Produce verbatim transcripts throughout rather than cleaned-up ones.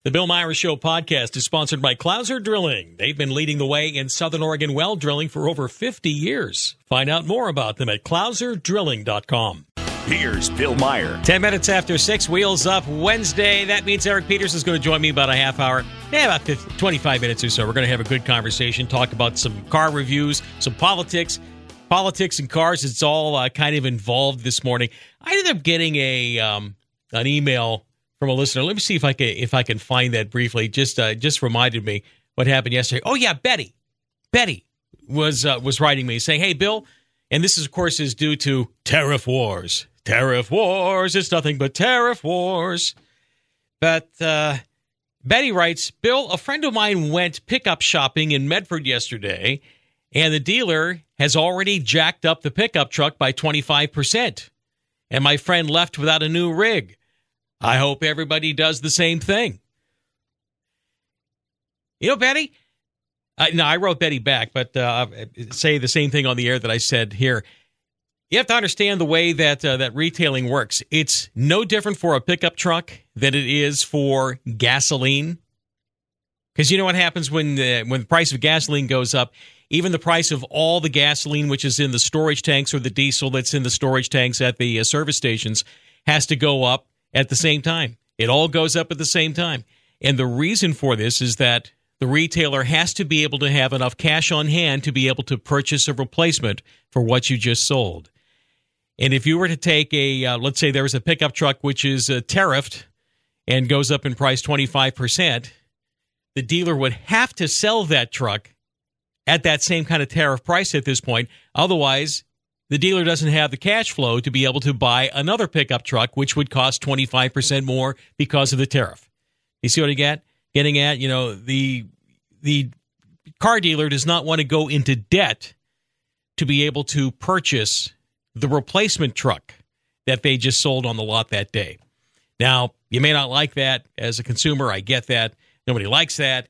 The Bill Myers Show podcast is sponsored by Clouser Drilling. They've been leading the way in Southern Oregon well drilling for over fifty years. Find out more about them at clouser drilling dot com. Here's Bill Meyer. Ten minutes after six, Wheels Up Wednesday. That means Eric Peters is going to join me about a half hour, yeah, about fifty, twenty-five minutes or so. We're going to have a good conversation, talk about some car reviews, some politics. Politics and cars, it's all uh, kind of involved this morning. I ended up getting a um, an email from a listener. Let me see if I can if I can find that briefly. Just uh, just reminded me what happened yesterday. Oh yeah, Betty, Betty was uh, was writing me saying, "Hey Bill," and this is of course is due to tariff wars. Tariff wars. It's nothing but tariff wars. But uh, Betty writes, "Bill, a friend of mine went pickup shopping in Medford yesterday, and the dealer has already jacked up the pickup truck by twenty-five percent, and my friend left without a new rig. I hope everybody does the same thing." You know, Betty, I, no, I wrote Betty back, but uh, say the same thing on the air that I said here. You have to understand the way that uh, that retailing works. It's no different for a pickup truck than it is for gasoline. Because you know what happens when the, when the price of gasoline goes up, even the price of all the gasoline, which is in the storage tanks, or the diesel that's in the storage tanks at the uh, service stations, has to go up at the same time. It all goes up at the same time. And the reason for this is that the retailer has to be able to have enough cash on hand to be able to purchase a replacement for what you just sold. And if you were to take a, uh, let's say there was a pickup truck which is uh, tariffed and goes up in price twenty-five percent, the dealer would have to sell that truck at that same kind of tariff price at this point. Otherwise, the dealer doesn't have the cash flow to be able to buy another pickup truck, which would cost twenty-five percent more because of the tariff. You see what I get? Getting at, you know, the the car dealer does not want to go into debt to be able to purchase the replacement truck that they just sold on the lot that day. Now, you may not like that as a consumer. I get that. Nobody likes that.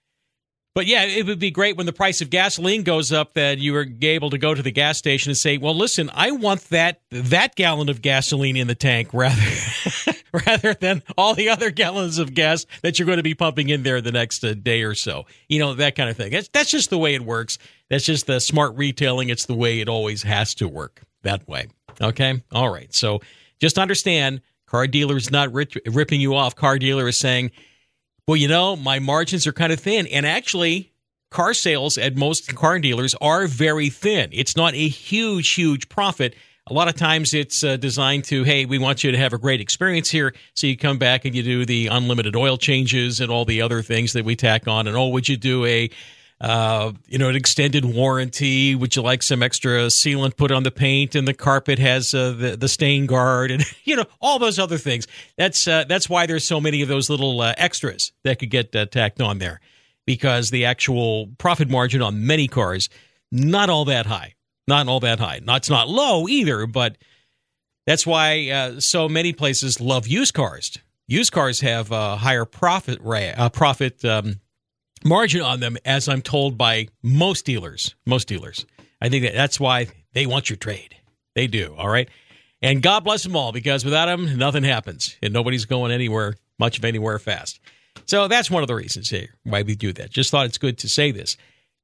But yeah, it would be great when the price of gasoline goes up that you were able to go to the gas station and say, well, listen, I want that that gallon of gasoline in the tank rather, rather than all the other gallons of gas that you're going to be pumping in there the next uh, day or so. You know, that kind of thing. That's, that's just the way it works. That's just the smart retailing. It's the way it always has to work that way. Okay? All right. So just understand, car dealer is not rip, ripping you off. Car dealer is saying, well, you know, my margins are kind of thin. And actually, car sales at most car dealers are very thin. It's not a huge, huge profit. A lot of times it's uh, designed to, hey, we want you to have a great experience here. So you come back and you do the unlimited oil changes and all the other things that we tack on. And, oh, would you do a, uh, you know, an extended warranty? Would you like some extra sealant put on the paint, and the carpet has uh, the, the stain guard, and, you know, all those other things. That's uh, that's why there's so many of those little uh, extras that could get uh, tacked on there, because the actual profit margin on many cars, not all that high. Not all that high. Not, it's not low either, but that's why uh, so many places love used cars. Used cars have a higher profit ra- uh, profit um, margin on them, as I'm told by most dealers. Most dealers. I think that that's why they want your trade. They do, all right? And God bless them all, because without them, nothing happens, and nobody's going anywhere, much of anywhere fast. So that's one of the reasons here why we do that. Just thought it's good to say this.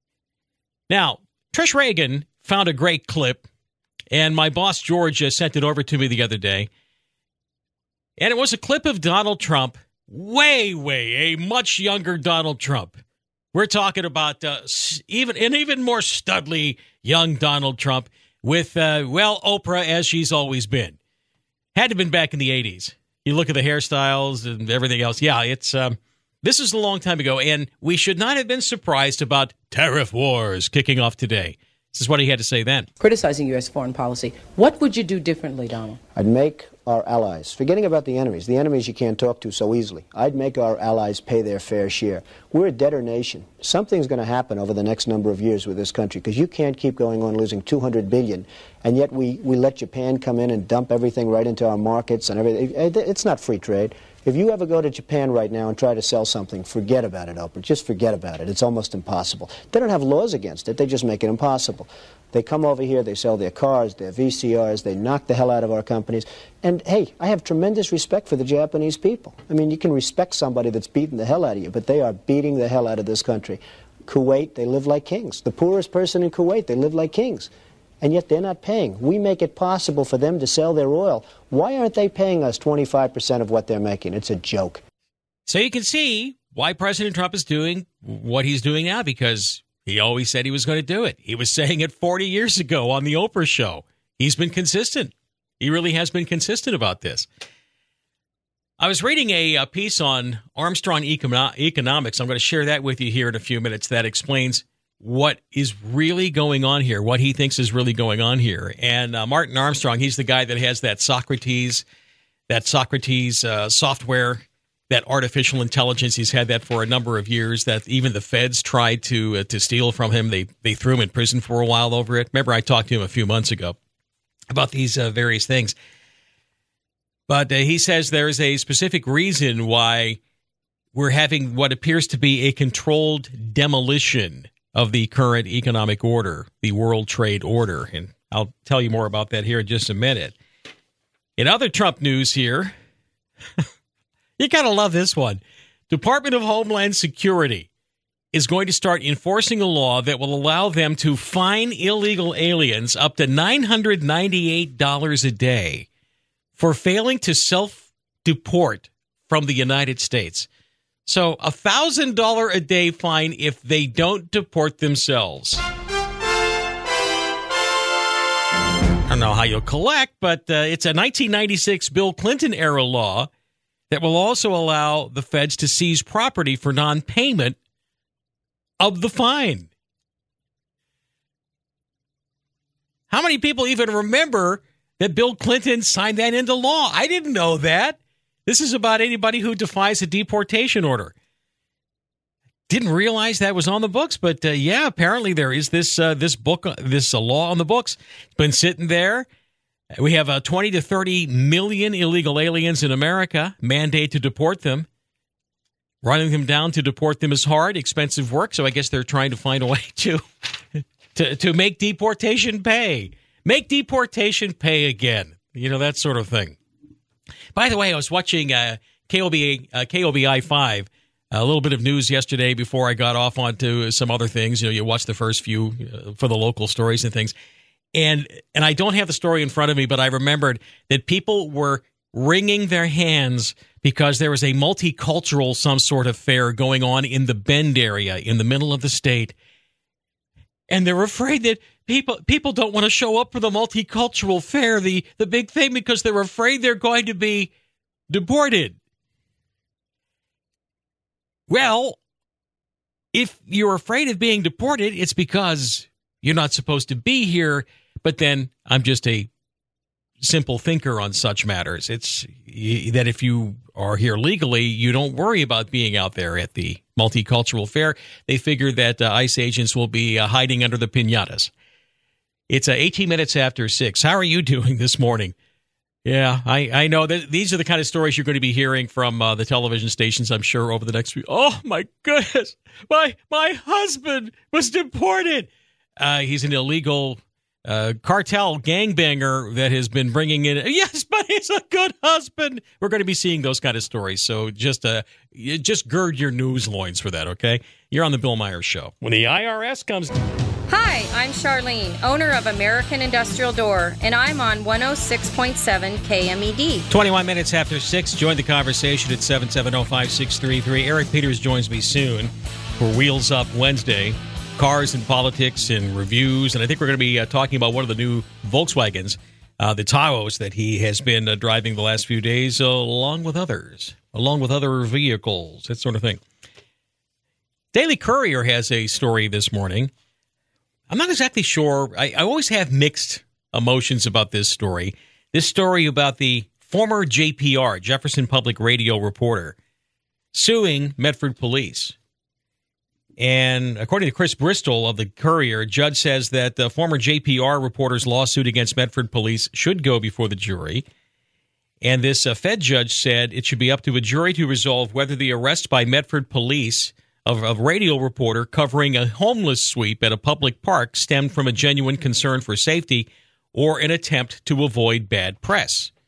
Now, Trish Reagan found a great clip, and my boss George uh, sent it over to me the other day. And it was a clip of Donald Trump, way, way, a much younger Donald Trump. We're talking about uh, even an even more studly young Donald Trump with, uh, well, Oprah as she's always been. Had to have been back in the eighties. You look at the hairstyles and everything else. Yeah, it's um, this is a long time ago, and we should not have been surprised about tariff wars kicking off today. This is what he had to say then. Criticizing U S foreign policy. What would you do differently, Donald? I'd make our allies, forgetting about the enemies, the enemies you can't talk to so easily, I'd make our allies pay their fair share. We're a debtor nation. Something's going to happen over the next number of years with this country, because you can't keep going on losing two hundred billion dollars, and yet we, we let Japan come in and dump everything right into our markets and everything. It's not free trade. If you ever go to Japan right now and try to sell something, forget about it, Oprah. Just forget about it. It's almost impossible. They don't have laws against it. They just make it impossible. They come over here, they sell their cars, their V C Rs, they knock the hell out of our company. companies. And, hey, I have tremendous respect for the Japanese people. I mean, you can respect somebody that's beating the hell out of you, but they are beating the hell out of this country. Kuwait, they live like kings. The poorest person in Kuwait, they live like kings. And yet they're not paying. We make it possible for them to sell their oil. Why aren't they paying us twenty-five percent of what they're making? It's a joke. So you can see why President Trump is doing what he's doing now, because he always said he was going to do it. He was saying it forty years ago on the Oprah show. He's been consistent. He really has been consistent about this. I was reading a, a piece on Armstrong Econo- Economics. I'm going to share that with you here in a few minutes. That explains what is really going on here, what he thinks is really going on here. And uh, Martin Armstrong, he's the guy that has that Socrates, that Socrates uh, software, that artificial intelligence. He's had that for a number of years, that even the feds tried to uh, to steal from him. They they threw him in prison for a while over it. Remember, I talked to him a few months ago about these uh, various things. But uh, he says there's a specific reason why we're having what appears to be a controlled demolition of the current economic order, the World Trade Order. And I'll tell you more about that here in just a minute. In other Trump news here, you got to love this one. Department of Homeland Security is going to start enforcing a law that will allow them to fine illegal aliens up to nine hundred ninety-eight dollars a day for failing to self-deport from the United States. So a one thousand dollars a day fine if they don't deport themselves. I don't know how you'll collect, but uh, it's a nineteen ninety-six Bill Clinton-era law that will also allow the feds to seize property for non-payment of the fine. How many people even remember that Bill Clinton signed that into law? I didn't know that. This is about anybody who defies a deportation order. Didn't realize that was on the books, but uh, yeah, apparently there is this uh, this book, this uh, law on the books. It's been sitting there. We have uh, twenty to thirty million illegal aliens in America. Mandate to deport them. Running them down to deport them is hard, expensive work. So I guess they're trying to find a way to to, to make deportation pay. Make deportation pay again. You know, that sort of thing. By the way, I was watching uh, K O B, uh, K O B I five, a little bit of news yesterday before I got off onto some other things. You know, you watch the first few uh, for the local stories and things. And and I don't have the story in front of me, but I remembered that people were wringing their hands because there was a multicultural some sort of fair going on in the Bend area in the middle of the state. And they're afraid that people people don't want to show up for the multicultural fair, the, the big thing, because they're afraid they're going to be deported. Well, if you're afraid of being deported, it's because you're not supposed to be here. But then I'm just a simple thinker on such matters. It's that if you are here legally, you don't worry about being out there at the multicultural fair. They figure that uh, ICE agents will be uh, hiding under the piñatas. It's uh, eighteen minutes after six. How are you doing this morning? Yeah, I, I know that these are the kind of stories you're going to be hearing from uh, the television stations, I'm sure, over the next week. Oh, my goodness. My, my husband was deported. Uh, he's an illegal uh, cartel gangbanger that has been bringing in. Yes, but he's a good husband. We're going to be seeing those kind of stories. So just uh, just gird your news loins for that, okay? You're on the Bill Myers Show. When the I R S comes... Hi, I'm Charlene, owner of American Industrial Door, and I'm on one oh six point seven K M E D. twenty-one minutes after six. Join the conversation at seven seven zero, five six three three. Eric Peters joins me soon for Wheels Up Wednesday. Cars and politics and reviews. And I think we're going to be uh, talking about one of the new Volkswagens, uh, the Taos, that he has been uh, driving the last few days, uh, along with others, along with other vehicles, that sort of thing. Daily Courier has a story this morning. I'm not exactly sure. I, I always have mixed emotions about this story. This story about the former J P R, Jefferson Public Radio reporter, suing Medford police. And according to Chris Bristol of the Courier, a judge says that the former J P R reporter's lawsuit against Medford police should go before the jury. And this uh, Fed judge said it should be up to a jury to resolve whether the arrest by Medford police of a radio reporter covering a homeless sweep at a public park stemmed from a genuine concern for safety or an attempt to avoid bad press.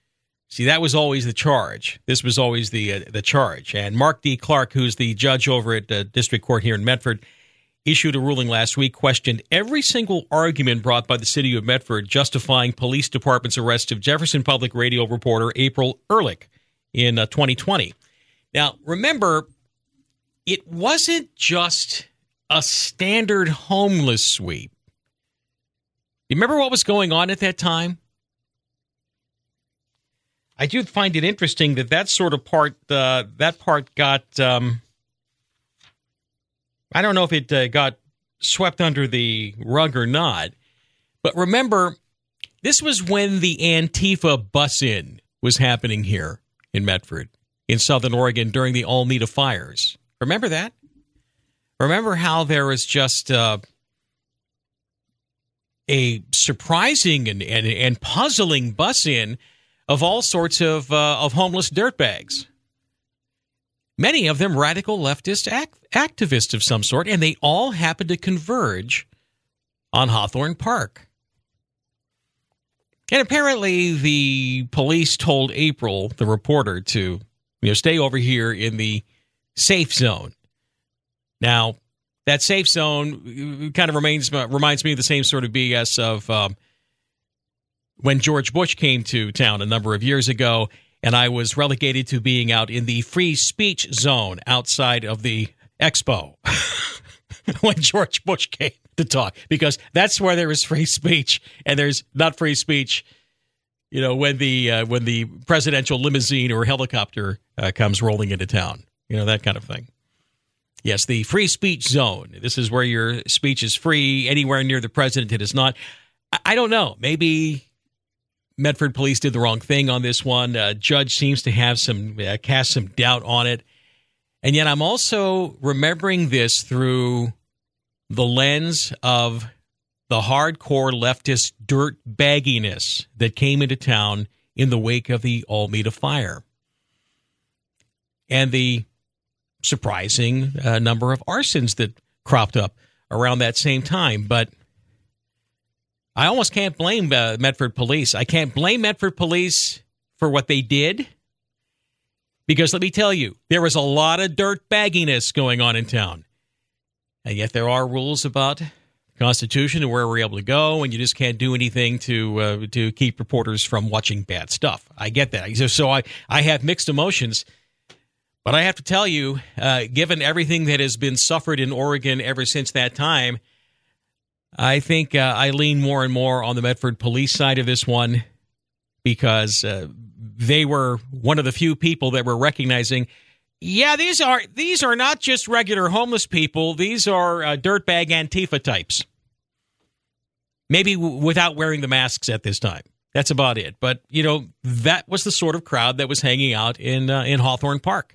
See, that was always the charge. This was always the uh, the charge. And Mark D. Clark, who's the judge over at uh, District Court here in Medford, issued a ruling last week, questioned every single argument brought by the city of Medford justifying police department's arrest of Jefferson Public Radio reporter April Ehrlich in uh, twenty twenty. Now, remember, it wasn't just a standard homeless sweep. You remember what was going on at that time? I do find it interesting that that sort of part, uh, that part got, um, I don't know if it uh, got swept under the rug or not, but remember, this was when the Antifa bus-in was happening here in Medford, in Southern Oregon, during the Alameda fires. Remember that? Remember how there was just uh, a surprising and, and, and puzzling bus-in of all sorts of uh, of homeless dirtbags. Many of them radical leftist act- activists of some sort, and they all happened to converge on Hawthorne Park. And apparently the police told April, the reporter, to you know stay over here in the safe zone. Now, that safe zone kind of remains reminds me of the same sort of B S of um, when George Bush came to town a number of years ago, and I was relegated to being out in the free speech zone outside of the expo when George Bush came to talk, because that's where there is free speech, and there's not free speech, you know, when the uh, when the presidential limousine or helicopter uh, comes rolling into town, you know, that kind of thing. Yes, the free speech zone. This is where your speech is free. Anywhere near the president, it is not. I, I don't know. Maybe Medford police did the wrong thing on this one. Uh, judge seems to have some uh, cast some doubt on it. And yet I'm also remembering this through the lens of the hardcore leftist dirt bagginess that came into town in the wake of the Alameda fire. And the surprising uh, number of arsons that cropped up around that same time. But I almost can't blame uh, Medford police. I can't blame Medford police for what they did, because let me tell you, there was a lot of dirt bagginess going on in town. And yet there are rules about the Constitution and where we're able to go, and you just can't do anything to uh, to keep reporters from watching bad stuff. I get that. So I, I have mixed emotions. But I have to tell you, uh, given everything that has been suffered in Oregon ever since that time, I think uh, I lean more and more on the Medford police side of this one, because uh, they were one of the few people that were recognizing, yeah, these are these are not just regular homeless people. These are uh, dirtbag Antifa types. Maybe w- without wearing the masks at this time. That's about it. But, you know, that was the sort of crowd that was hanging out in uh, in Hawthorne Park.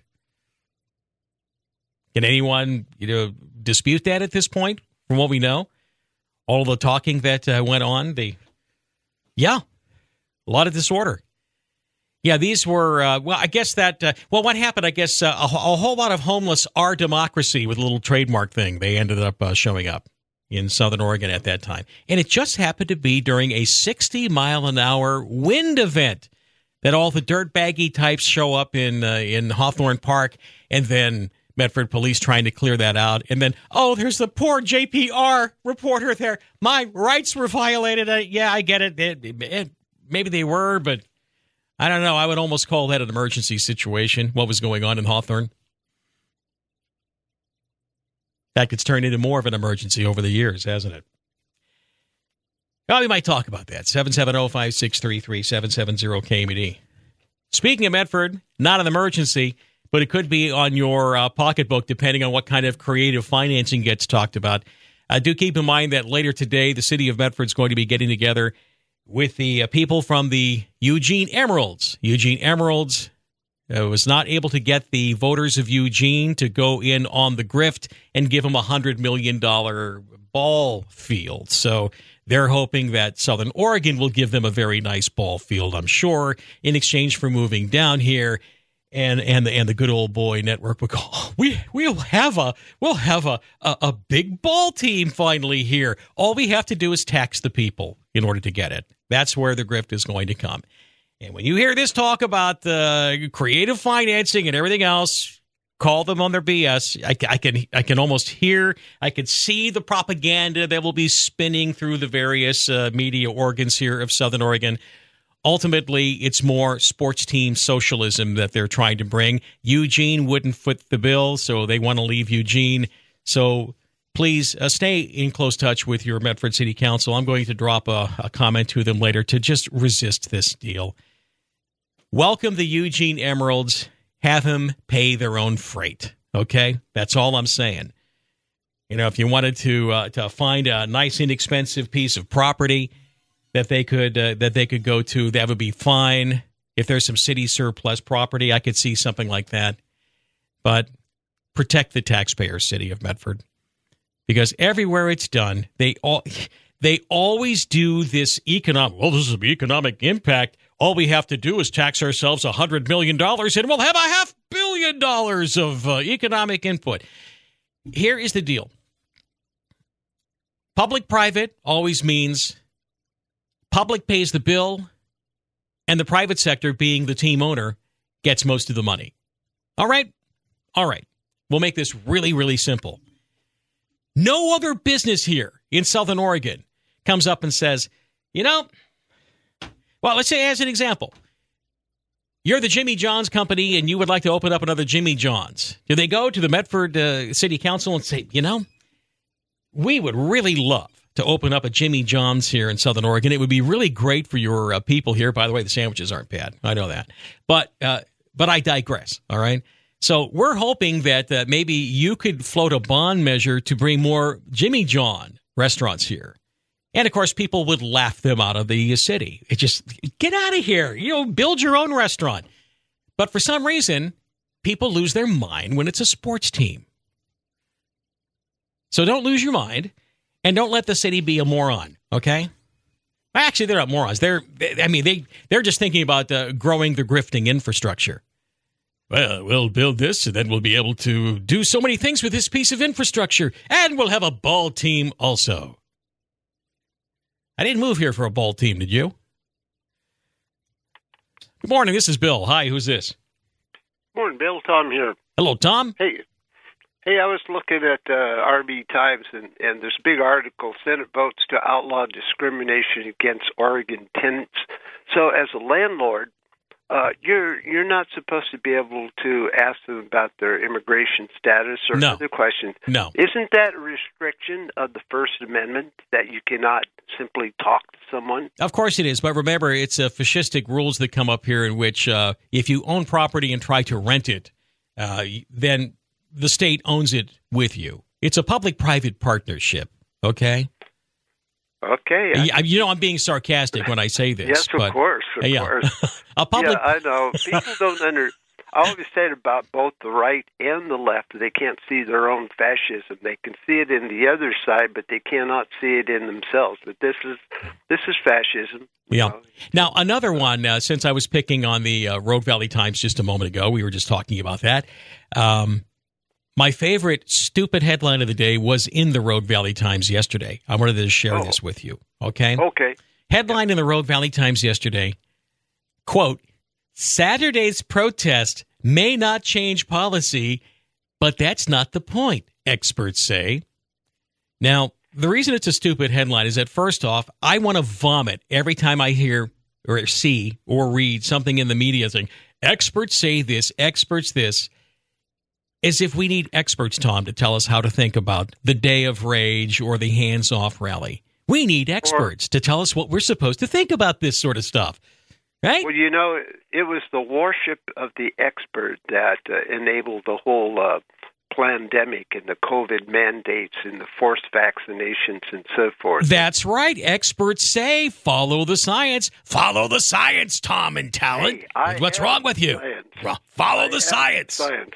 Can anyone, you know, dispute that at this point, from what we know? All the talking that uh, went on, the yeah, a lot of disorder. Yeah, these were, uh, well, I guess that, uh, well, what happened, I guess, uh, a, a whole lot of homeless Our Democracy with a little trademark thing. They ended up uh, showing up in Southern Oregon at that time. And it just happened to be during a sixty mile an hour wind event that all the dirtbaggy types show up in uh, in Hawthorne Park, and then Medford police trying to clear that out. And then, oh, there's the poor J P R reporter there. My rights were violated. Uh, yeah, I get it. It, it, it. Maybe they were, but I don't know. I would almost call that an emergency situation, what was going on in Hawthorne. In fact, it's turned into more of an emergency over the years, hasn't it? Well, we might talk about that. seven seven zero, five six three three, seven seven zero K M E D. Speaking of Medford, not an emergency, but it could be on your uh, pocketbook, depending on what kind of creative financing gets talked about. Uh, do keep in mind that later today, the city of Medford is going to be getting together with the uh, people from the Eugene Emeralds. Eugene Emeralds uh, was not able to get the voters of Eugene to go in on the grift and give them a one hundred million dollars ball field. So they're hoping that Southern Oregon will give them a very nice ball field, I'm sure, in exchange for moving down here. And and the and the good old boy network would go, oh, we we'll have a we'll have a, a a big ball team finally here. All we have to do is tax the people in order to get it. That's where the grift is going to come. And when you hear this talk about the creative financing and everything else, call them on their B S. I, I can I can almost hear, I can see the propaganda that will be spinning through the various uh, media organs here of Southern Oregon. Ultimately, it's more sports team socialism that they're trying to bring. Eugene wouldn't foot the bill, so they want to leave Eugene. So please uh, stay in close touch with your Medford City Council. I'm going to drop a, a comment to them later to just resist this deal. Welcome the Eugene Emeralds. Have them pay their own freight. Okay? That's all I'm saying. You know, if you wanted to uh, to find a nice, inexpensive piece of property that they could uh, that they could go to, that would be fine. If there's some city surplus property, I could see something like that. But protect the taxpayer city of Medford. Because everywhere it's done, they all they always do this economic, well, this is an economic impact. All we have to do is tax ourselves one hundred million dollars and we'll have a half billion dollars of uh, economic input. Here is the deal. Public-private always means public pays the bill and the private sector, being the team owner, gets most of the money. All right? All right. We'll make this really, really simple. No other business here in Southern Oregon comes up and says, you know, well, let's say as an example, you're the Jimmy John's company and you would like to open up another Jimmy John's. Do they go to the Medford uh, City Council and say, you know, we would really love to open up a Jimmy John's here in Southern Oregon. It would be really great for your uh, people here. By the way, the sandwiches aren't bad. I know that. But uh, but I digress, all right? So we're hoping that uh, maybe you could float a bond measure to bring more Jimmy John restaurants here. And, of course, people would laugh them out of the city. It just, get out of here. You know, build your own restaurant. But for some reason, people lose their mind when it's a sports team. So don't lose your mind, and don't let the city be a moron, okay? Actually, they're not morons. They're, they, I mean, they, they're just thinking about uh, growing the grifting infrastructure. Well, we'll build this, and then we'll be able to do so many things with this piece of infrastructure, and we'll have a ball team also. I didn't move here for a ball team, did you? Good morning, this is Bill. Hi, who's this? Morning, Bill. Tom here. Hello, Tom. Hey, hey. I was looking at uh, R B Times, and, and there's a big article, Senate votes to outlaw discrimination against Oregon tenants. So as a landlord, uh, you're you're not supposed to be able to ask them about their immigration status or no. other questions. No. Isn't that a restriction of the First Amendment that you cannot simply talk to someone? Of course it is, but remember, it's uh, fascistic rules that come up here in which uh, if you own property and try to rent it, uh, then the state owns it with you. It's a public-private partnership, okay? Okay. I, you know, I'm being sarcastic when I say this. Yes, of but, course, of yeah. course. a public. Yeah, I know. People don't under. I always said about both the right and the left, they can't see their own fascism. They can see it in the other side, but they cannot see it in themselves. But this is this is fascism. Yeah. know? Now, another one, uh, since I was picking on the uh, Rogue Valley Times just a moment ago, we were just talking about that. Um, my favorite stupid headline of the day was in the Rogue Valley Times yesterday. I wanted to share Oh. this with you, okay? Okay. Headline in the Rogue Valley Times yesterday, quote, Saturday's protest may not change policy, but that's not the point, experts say. Now, the reason it's a stupid headline is that, first off, I want to vomit every time I hear or see or read something in the media saying, experts say this, experts this, as if we need experts, Tom, to tell us how to think about the Day of Rage or the hands-off rally. We need experts or, to tell us what we're supposed to think about this sort of stuff. Right? Well, you know, it was the worship of the expert that uh, enabled the whole uh, pandemic and the COVID mandates and the forced vaccinations and so forth. That's right. Experts say, follow the science. Follow the science, Tom and Talent. Hey, What's wrong with you? Science. Follow I the science. science.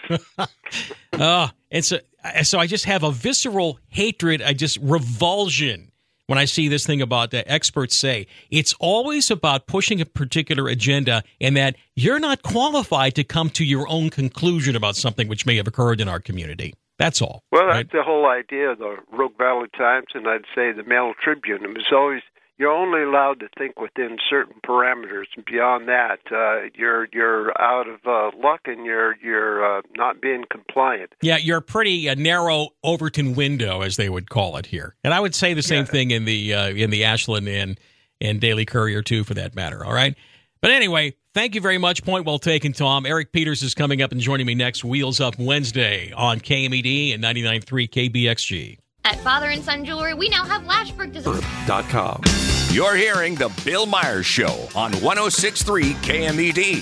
uh, and so, so I just have a visceral hatred, I just revulsion when I see this thing about the experts say. It's always about pushing a particular agenda and that you're not qualified to come to your own conclusion about something which may have occurred in our community. That's all. Well, right? that's the whole idea of the Rogue Valley Times, and I'd say the Mail Tribune. It was always, you're only allowed to think within certain parameters. Beyond that, uh, you're you're out of uh, luck, and you're you're uh, not being compliant. Yeah, you're a pretty uh, narrow Overton window, as they would call it here. And I would say the same yeah. thing in the uh, in the Ashland and and Daily Courier too, for that matter. All right, but anyway, thank you very much. Point well taken, Tom. Eric Peters is coming up and joining me next. Wheels Up Wednesday on K M E D and ninety-nine point three K B X G. At Father and Son Jewelry, we now have Lashburg design. Dot com. You're hearing the Bill Myers Show on one oh six point three K M E D.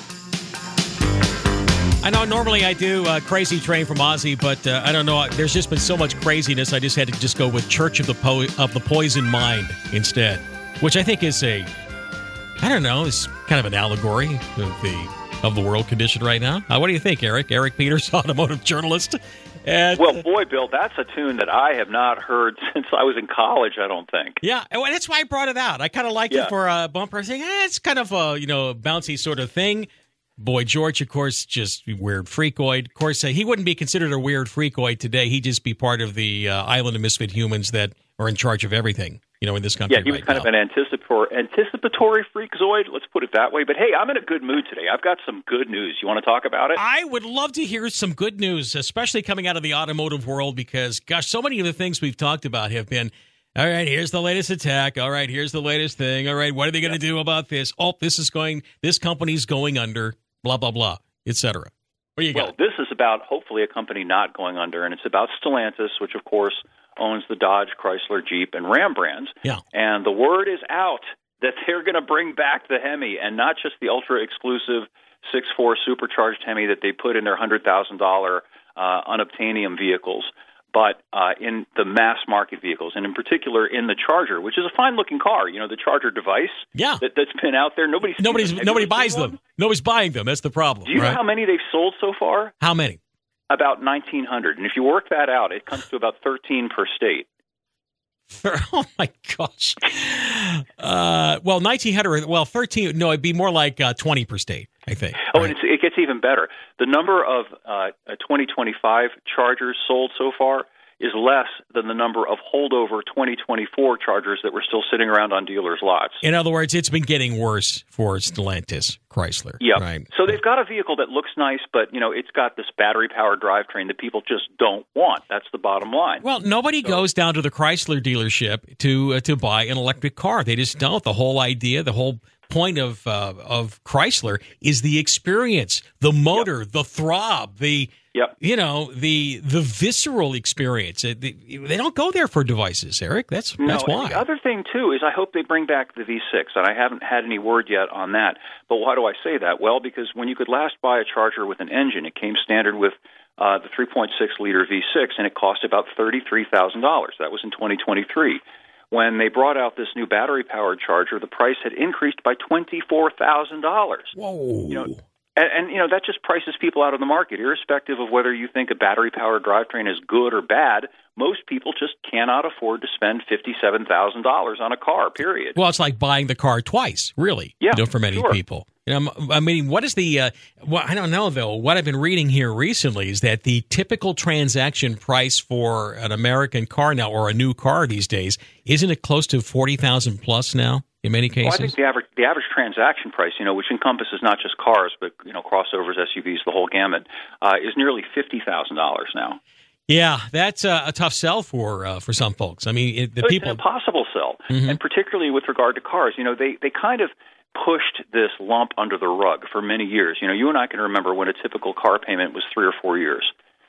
I know normally I do uh, Crazy Train from Ozzy, but uh, I don't know. There's just been so much craziness. I just had to just go with Church of the po- of the Poison Mind instead, which I think is a, I don't know, is kind of an allegory of the of the world condition right now. Uh, what do you think, Eric? Eric Peters, automotive journalist. And, well, boy, Bill, that's a tune that I have not heard since I was in college, I don't think. Yeah, well, that's why I brought it out. I kind of liked yeah. it for a bumper. Saying, eh, it's kind of a, you know, bouncy sort of thing. Boy George, of course, just weird freakoid. Of course, uh, he wouldn't be considered a weird freakoid today. He'd just be part of the uh, island of misfit humans that are in charge of everything, you know, in this country. Yeah, he was right kind now. of an anticipatory, anticipatory freakazoid, let's put it that way. But, hey, I'm in a good mood today. I've got some good news. You want to talk about it? I would love to hear some good news, especially coming out of the automotive world, because, gosh, so many of the things we've talked about have been, all right, here's the latest attack. All right, here's the latest thing. All right, what are they going to yeah. do about this? Oh, this is going, this company's going under, blah, blah, blah, et cetera. What do you well, got? This is about, hopefully, a company not going under, and it's about Stellantis, which, of course, owns the Dodge, Chrysler, Jeep, and Ram brands. Yeah. And the word is out that they're going to bring back the Hemi, and not just the ultra-exclusive six four supercharged Hemi that they put in their one hundred thousand dollars uh, unobtainium vehicles, but uh, in the mass-market vehicles, and in particular in the Charger, which is a fine-looking car. You know, the Charger device yeah. that, that's been out there. Nobody's Nobody's, nobody buys them. them. Nobody's buying them. That's the problem. Do you right? know how many they've sold so far? How many? About nineteen hundred. And if you work that out, it comes to about thirteen per state. Oh, my gosh. Uh, well, nineteen hundred, well, thirteen, no, it'd be more like uh, twenty per state, I think. Oh, right? and it's, it gets even better. The number of uh, twenty twenty-five Chargers sold so far is less than the number of holdover twenty twenty-four Chargers that were still sitting around on dealers' lots. In other words, it's been getting worse for Stellantis, Chrysler. Yeah. Right? So they've got a vehicle that looks nice, but, you know, it's got this battery-powered drivetrain that people just don't want. That's the bottom line. Well, nobody so, goes down to the Chrysler dealership to uh, to buy an electric car. They just don't. The whole idea, the whole point of uh, of Chrysler is the experience, the motor, yep. the throb, the yep. you know the the visceral experience. They, they don't go there for devices, Eric. That's no, that's why. The other thing too is I hope they bring back the V six, and I haven't had any word yet on that. But why do I say that? Well, because when you could last buy a Charger with an engine, it came standard with uh, the three point six liter V six, and it cost about thirty-three thousand dollars. That was in twenty twenty-three. When they brought out this new battery-powered Charger, the price had increased by twenty-four thousand dollars. Whoa. You know, and, and, you know, that just prices people out of the market, irrespective of whether you think a battery-powered drivetrain is good or bad. Most people just cannot afford to spend fifty-seven thousand dollars on a car, period. Well, it's like buying the car twice, really, yeah, you know, for many sure. people. You know, I mean, what is the, uh, well, I don't know, though. What I've been reading here recently is that the typical transaction price for an American car now, or a new car these days, isn't it close to forty thousand dollars plus now in many cases? Well, I think the average, the average transaction price, you know, which encompasses not just cars, but, you know, crossovers, S U Vs, the whole gamut, uh, is nearly fifty thousand dollars now. Yeah, that's uh, a tough sell for uh, for some folks. I mean, it, the but people. It's an impossible sell, mm-hmm. and particularly with regard to cars. You know, they, they kind of pushed this lump under the rug for many years. You know, you and I can remember when a typical car payment was three or four years.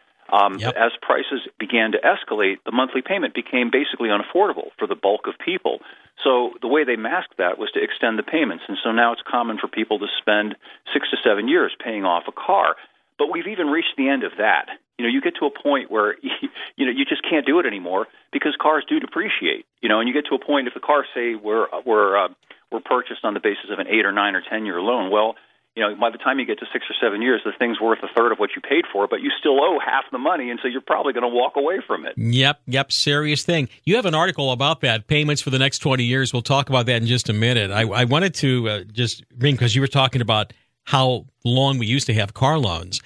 Um, yep. As prices began to escalate, the monthly payment became basically unaffordable for the bulk of people. So the way they masked that was to extend the payments, and so now it's common for people to spend six to seven years paying off a car. But we've even reached the end of that. You know, you get to a point where, you know, you just can't do it anymore because cars do depreciate. You know, and you get to a point if the cars, say, were were uh, were purchased on the basis of an eight or nine or ten year loan, well, you know, by the time you get to six or seven years, the thing's worth a third of what you paid for, but you still owe half the money, and so you're probably going to walk away from it. Yep, yep, serious thing. You have an article about that, payments for the next twenty years. We'll talk about that in just a minute. I, I wanted to uh, just bring, because you were talking about how long we used to have car loans.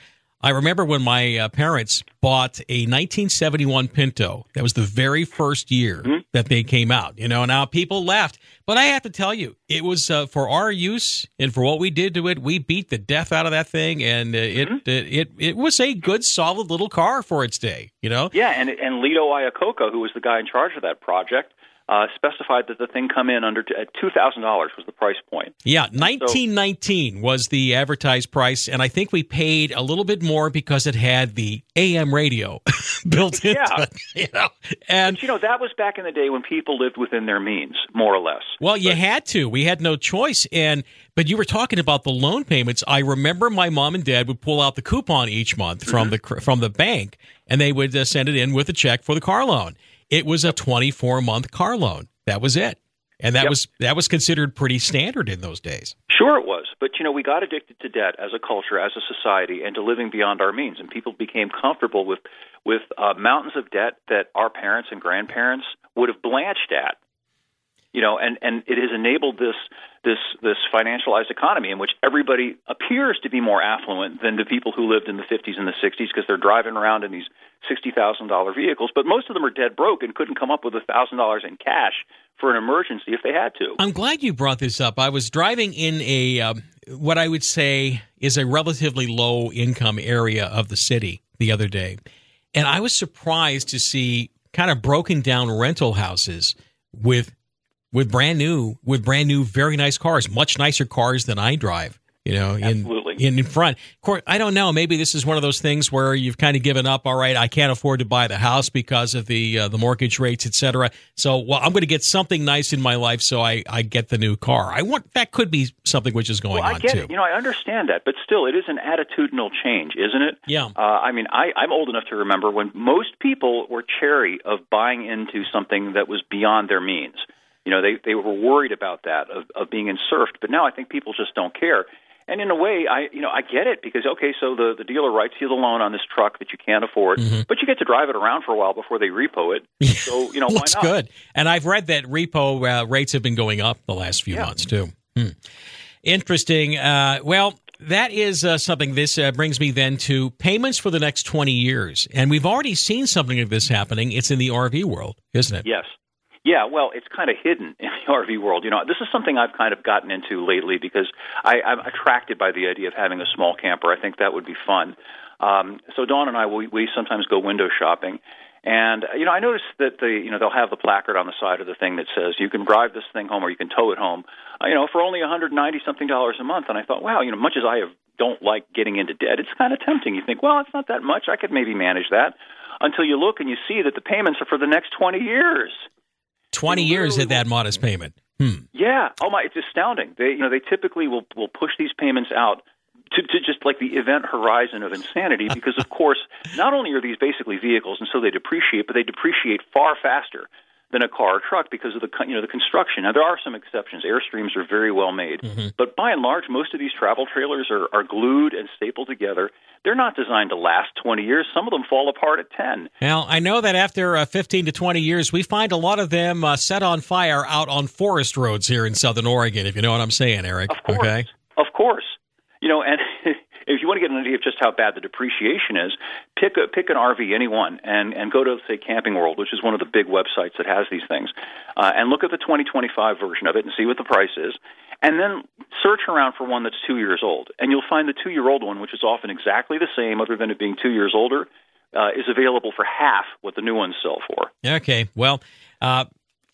I remember when my uh, parents bought a nineteen seventy-one Pinto. That was the very first year mm-hmm. that they came out. You know, now people laughed. But I have to tell you, it was uh, for our use and for what we did to it, we beat the death out of that thing. And uh, it, mm-hmm. it it it was a good, solid little car for its day, you know? Yeah, and, and Lito Iacocca, who was the guy in charge of that project, Uh, specified that the thing come in under t- at two thousand dollars was the price point. Yeah, nineteen nineteen so, was the advertised price, and I think we paid a little bit more because it had the A M radio built into yeah. it. You know, and but, you know that was back in the day when people lived within their means, more or less. Well, you but, had to. We had no choice, and but you were talking about the loan payments. I remember my mom and dad would pull out the coupon each month from mm-hmm. the from the bank, and they would uh, send it in with a check for the car loan. It was a twenty-four month car loan. That was it. And that yep. was that was considered pretty standard in those days. Sure it was. But, you know, we got addicted to debt as a culture, as a society, and to living beyond our means. And people became comfortable with, with uh, mountains of debt that our parents and grandparents would have blanched at. You know, and, and it has enabled this this this financialized economy in which everybody appears to be more affluent than the people who lived in the fifties and the sixties because they're driving around in these sixty thousand dollars vehicles. But most of them are dead broke and couldn't come up with one thousand dollars in cash for an emergency if they had to. I'm glad you brought this up. I was driving in a um, what I would say is a relatively low-income area of the city the other day, and I was surprised to see kind of broken-down rental houses with With brand new, with brand new, very nice cars, much nicer cars than I drive. You know, in, Absolutely. in in front. Of course, I don't know. Maybe this is one of those things where you've kind of given up. All right, I can't afford to buy the house because of the uh, the mortgage rates, et cetera. So, well, I'm going to get something nice in my life, so I, I get the new car. I want that could be something which is going well, I on get too. It. You know, I understand that, but still, it is an attitudinal change, isn't it? Yeah. Uh, I mean, I, I'm old enough to remember when most people were chary of buying into something that was beyond their means. You know, they, they were worried about that, of, of being insurfed. But now I think people just don't care. And in a way, I you know I get it because, okay, so the, the dealer writes you the loan on this truck that you can't afford, mm-hmm. but you get to drive it around for a while before they repo it. So, you know, why Looks not? good. And I've read that repo uh, rates have been going up the last few yeah. months, too. Hmm. Interesting. Uh, well, that is uh, something. This uh, brings me then to payments for the next twenty years. And we've already seen something of this happening. It's in the R V world, isn't it? Yes. Yeah, well, it's kind of hidden in the R V world. You know, this is something I've kind of gotten into lately because I, I'm attracted by the idea of having a small camper. I think that would be fun. Um, so Dawn and I, we, we sometimes go window shopping. And, you know, I noticed that the, you know, they'll have the placard on the side of the thing that says you can drive this thing home or you can tow it home, uh, you know, for only one hundred ninety something dollars a month. And I thought, wow, you know, much as I have, don't like getting into debt, it's kind of tempting. You think, well, it's not that much. I could maybe manage that until you look and you see that the payments are for the next twenty years. Twenty years at that modest payment. Hmm. Yeah. Oh my! It's astounding. They, you know, they typically will will push these payments out to, to just like the event horizon of insanity, because of course, not only are these basically vehicles, and so they depreciate, but they depreciate far faster than a car or truck because of the you know the construction. Now there are some exceptions. Airstreams are very well made, mm-hmm. but by and large, most of these travel trailers are, are glued and stapled together. They're not designed to last twenty years. Some of them fall apart at ten. Now, I know that after uh, fifteen to twenty years, we find a lot of them uh, set on fire out on forest roads here in Southern Oregon, if you know what I'm saying, Eric. Of course. Okay? Of course. You know, and if you want to get an idea of just how bad the depreciation is, pick a, pick an R V, any one, and, and go to, say, Camping World, which is one of the big websites that has these things, uh, and look at the twenty twenty-five version of it and see what the price is. And then search around for one that's two years old. And you'll find the two-year-old one, which is often exactly the same, other than it being two years older, uh, is available for half what the new ones sell for. Okay. Well, uh,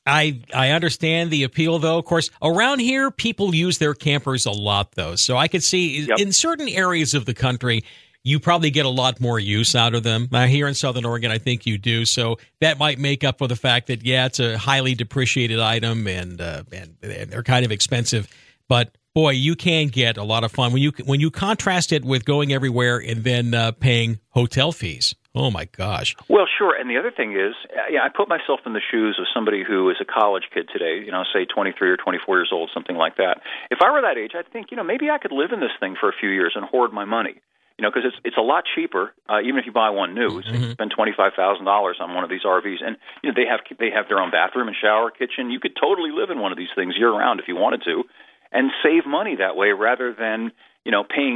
I I understand the appeal, though. Of course, around here, people use their campers a lot, though. So I could see yep. in certain areas of the country, you probably get a lot more use out of them. Uh, here in Southern Oregon, I think you do. So that might make up for the fact that, yeah, it's a highly depreciated item and uh, and they're kind of expensive. But, boy, you can get a lot of fun when you when you contrast it with going everywhere and then uh, paying hotel fees. Oh, my gosh. Well, sure. And the other thing is, yeah, I put myself in the shoes of somebody who is a college kid today, you know, say twenty-three or twenty-four years old, something like that. If I were that age, I'd think, you know, maybe I could live in this thing for a few years and hoard my money. You know, because it's it's a lot cheaper, uh, even if you buy one new. So mm-hmm. you spend twenty-five thousand dollars on one of these R Vs, and you know they have they have their own bathroom and shower, kitchen. You could totally live in one of these things year round if you wanted to, and save money that way rather than you know paying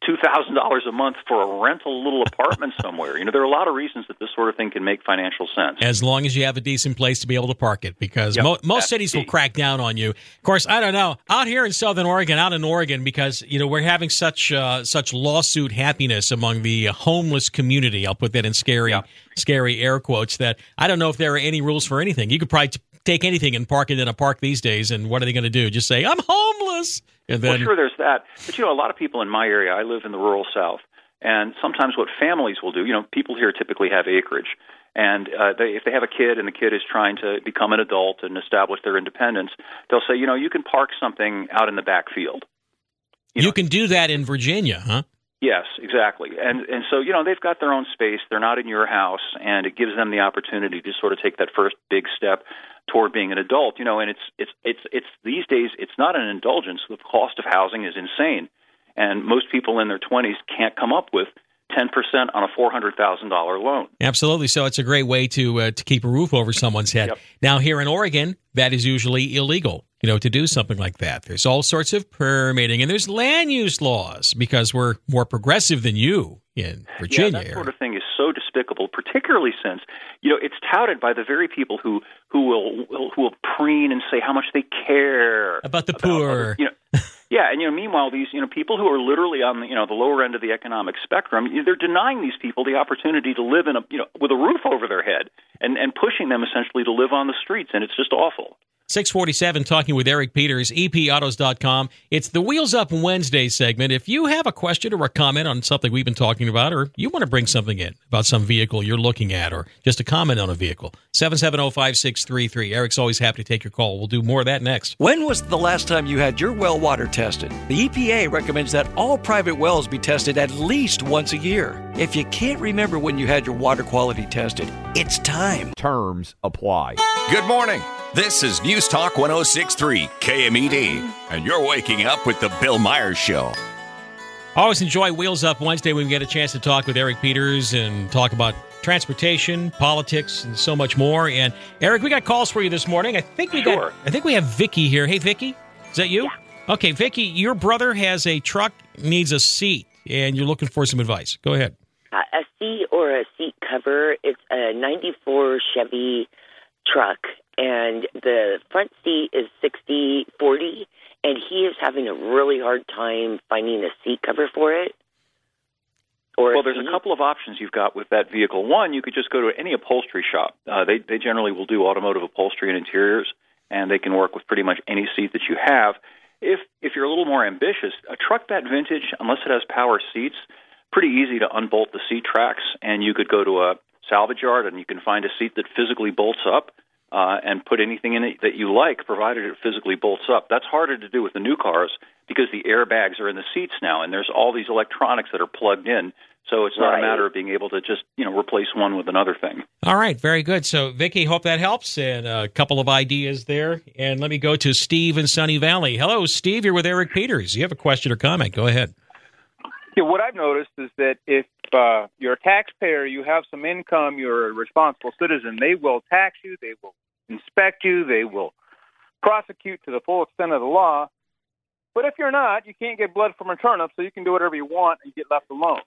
two thousand dollars a month for a rental little apartment somewhere. You know, there are a lot of reasons that this sort of thing can make financial sense. As long as you have a decent place to be able to park it, because yep, mo- most cities key. will crack down on you. Of course, I don't know. Out here in Southern Oregon, out in Oregon, because, you know, we're having such uh, such lawsuit happiness among the homeless community. I'll put that in scary, yep. scary air quotes, that I don't know if there are any rules for anything. You could probably t- take anything and park it in a park these days, and what are they going to do? Just say, I'm homeless. And then, well, sure, there's that. But, you know, a lot of people in my area, I live in the rural South, and sometimes what families will do, you know, people here typically have acreage, and uh, they, if they have a kid and the kid is trying to become an adult and establish their independence, they'll say, you know, you can park something out in the back field. You, you know, can do that in Virginia, huh? Yes, exactly. And and so, you know, they've got their own space. They're not in your house, and it gives them the opportunity to sort of take that first big step toward being an adult. You know, and it's it's it's it's these days it's not an indulgence. The cost of housing is insane, and most people in their twenties can't come up with ten percent on a four hundred thousand dollars loan. Absolutely. So it's a great way to uh, to keep a roof over someone's head. Yep. Now, here in Oregon, that is usually illegal, you know, to do something like that. There's all sorts of permitting, and there's land use laws, because we're more progressive than you in Virginia. Yeah, that sort of thing is so despicable, particularly since, you know, it's touted by the very people who who will, will who will preen and say how much they care about the about poor. Other, you know, yeah, and you know, meanwhile, these you know people who are literally on the you know the lower end of the economic spectrum, they're denying these people the opportunity to live in a you know with a roof over their head, and and pushing them essentially to live on the streets, and it's just awful. six forty-seven, talking with Eric Peters, E P autos dot com. It's the Wheels Up Wednesday segment. If you have a question or a comment on something we've been talking about, or you want to bring something in about some vehicle you're looking at, or just a comment on a vehicle, seven seven zero, five six three three. Eric's always happy to take your call. We'll do more of that next. When was the last time you had your well water tested? The E P A recommends that all private wells be tested at least once a year. If you can't remember when you had your water quality tested, it's time. Terms apply. Good morning. This is News Talk one oh six point three K M E D, and you're waking up with the Bill Myers Show. I always enjoy Wheels Up Wednesday when we get a chance to talk with Eric Peters and talk about transportation, politics, and so much more. And Eric, we got calls for you this morning. I think we sure. got. I think we have Vicky here. Hey, Vicky, is that you? Yeah. Okay, Vicky, your brother has a truck, needs a seat, and you're looking for some advice. Go ahead. Uh, a seat or a seat cover. It's a ninety-four Chevy truck, and the front seat is sixty forty, and he is having a really hard time finding a seat cover for it. Or well, there's a couple of options you've got with that vehicle. One, you could just go to any upholstery shop. Uh, they they generally will do automotive upholstery and interiors, and they can work with pretty much any seat that you have. If if you're a little more ambitious, a truck that vintage, unless it has power seats, pretty easy to unbolt the seat tracks, and you could go to a salvage yard and you can find a seat that physically bolts up uh, and put anything in it that you like, provided it physically bolts up. That's harder to do with the new cars because the airbags are in the seats now, and there's all these electronics that are plugged in. So it's not right. a matter of being able to just, you know, replace one with another thing. All right, very good. So, Vicky, hope that helps, and a couple of ideas there. And let me go to Steve in Sunny Valley. Hello, Steve. You're with Eric Peters. You have a question or comment. Go ahead. Yeah, what I've noticed is that if uh, you're a taxpayer, you have some income, you're a responsible citizen, they will tax you, they will inspect you, they will prosecute to the full extent of the law. But if you're not, you can't get blood from a turnip, so you can do whatever you want and get left alone.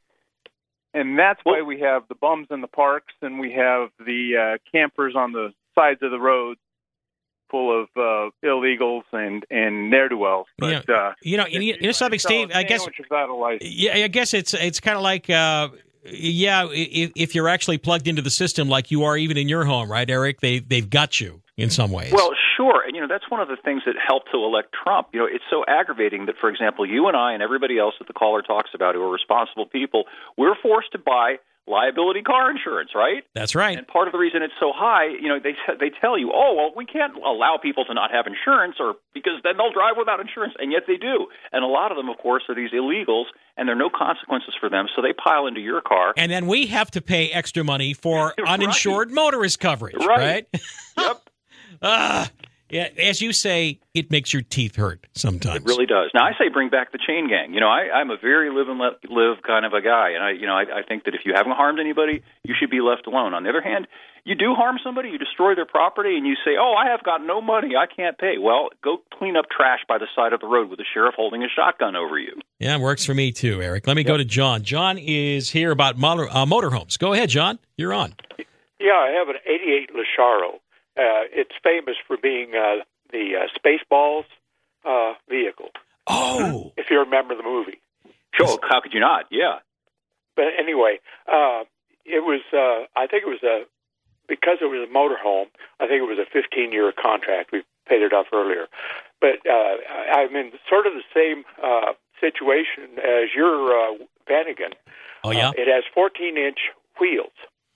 And that's why we have the bums in the parks, and we have the uh, campers on the sides of the roads full of uh, illegals and, and ne'er-do-wells. But, you know, uh, you know, you, you know something, Steve, I guess, yeah, I guess it's it's kind of like, uh, yeah, if, if you're actually plugged into the system like you are even in your home, right, Eric, they, they've got you in some ways. Well, sure. And, you know, that's one of the things that helped to elect Trump. You know, it's so aggravating that, for example, you and I and everybody else that the caller talks about who are responsible people, we're forced to buy liability car insurance, right? That's right. And part of the reason it's so high, you know, they they tell you, oh, well, we can't allow people to not have insurance, or because then they'll drive without insurance, and yet they do. And a lot of them, of course, are these illegals, and there are no consequences for them, so they pile into your car. And then we have to pay extra money for right. uninsured motorist coverage, right? right? Yep. uh, Yeah, as you say, it makes your teeth hurt sometimes. It really does. Now, I say bring back the chain gang. You know, I, I'm a very live and let live kind of a guy, and I, you know, I, I think that if you haven't harmed anybody, you should be left alone. On the other hand, you do harm somebody, you destroy their property, and you say, "Oh, I have got no money, I can't pay." Well, go clean up trash by the side of the road with the sheriff holding a shotgun over you. Yeah, it works for me too, Eric. Let me yep. go to John. John is here about motor, uh, motorhomes. Go ahead, John. You're on. Yeah, I have an eighty-eight Lacharo. Uh, it's famous for being uh, the uh, Spaceballs uh, vehicle. Oh! If you remember the movie. Sure, how could you not? Yeah. But anyway, uh, it was, uh, I think it was a, because it was a motorhome, I think it was a fifteen-year contract. We paid it off earlier. But uh, I'm in sort of the same uh, situation as your uh, Vanagon. Oh, yeah? Uh, it has fourteen-inch wheels.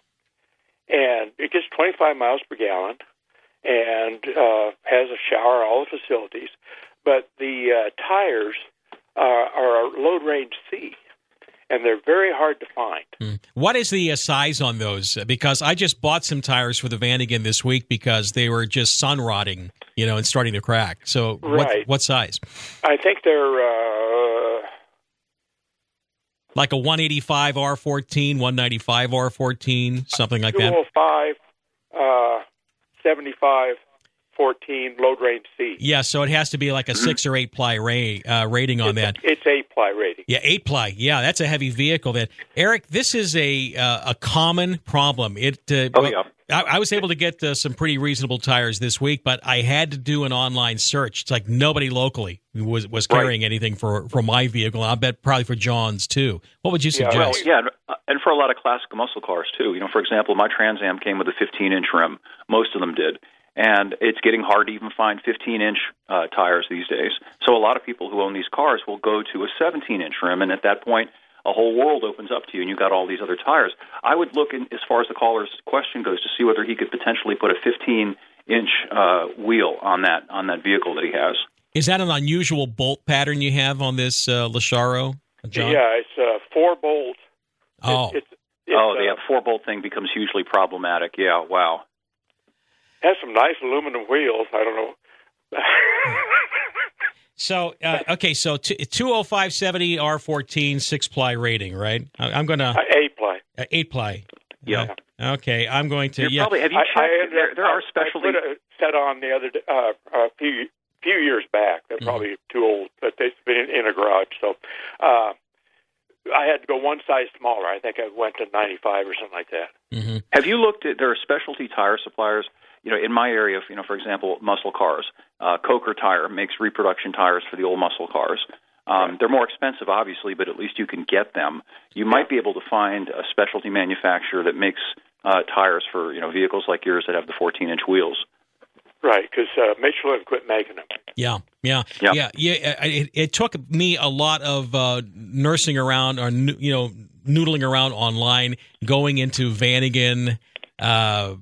And it gets twenty-five miles per gallon and uh, has a shower, all the facilities. But the uh, tires uh, are a load range C, and they're very hard to find. Mm. What is the uh, size on those? Because I just bought some tires for the Vanagon this week because they were just sun rotting, you know, and starting to crack. So right. what, what size? I think they're... Uh, Like a one eighty-five R fourteen, one ninety-five R fourteen, something like that? two oh five, uh, seventy-five, fourteen, load range C. Yeah, so it has to be like a six or eight ply ra- uh, rating on it's, that. It's eight ply rating. Yeah, eight ply. Yeah, that's a heavy vehicle. That Eric, this is a uh, a common problem. It. Uh, oh yeah. I, I was able to get uh, some pretty reasonable tires this week, but I had to do an online search. It's like nobody locally was was carrying right. anything for, for my vehicle. I bet probably for John's too. What would you suggest? Yeah, well, yeah, and for a lot of classic muscle cars too. You know, for example, my Trans Am came with a fifteen-inch rim. Most of them did. And it's getting hard to even find fifteen-inch uh, tires these days. So a lot of people who own these cars will go to a seventeen-inch rim, and at that point, a whole world opens up to you, and you've got all these other tires. I would look, in, as far as the caller's question goes, to see whether he could potentially put a fifteen-inch uh, wheel on that on that vehicle that he has. Is that an unusual bolt pattern you have on this uh, Lacharo, John? Yeah, it's a uh, four bolt. Oh, it's, it's, it's, oh, uh, the four bolt thing becomes hugely problematic. Yeah, wow. Has some nice aluminum wheels. I don't know. So, uh, okay, so t- two oh five seventy R fourteen, six-ply rating, right? I- I'm going to... Uh, eight-ply. Uh, eight-ply. Yeah. Uh, okay, I'm going to... You're yeah. Probably, have you checked? I, I, there, there I, are specialty... I put a set on the other uh, a few few years back. They're probably mm-hmm. too old, but they've been in, in a garage. So uh, I had to go one size smaller. I think I went to ninety-five or something like that. Mm-hmm. Have you looked at... There are specialty tire suppliers... You know, in my area, you know, for example, muscle cars, uh, Coker Tire makes reproduction tires for the old muscle cars. Um, right. They're more expensive, obviously, but at least you can get them. You might be able to find a specialty manufacturer that makes uh, tires for, you know, vehicles like yours that have the fourteen-inch wheels. Right, because uh, Michelin quit making them. Yeah, yeah, yeah, yeah. yeah. It, it took me a lot of uh, nursing around, or you know, noodling around online, going into Vanagon Uh,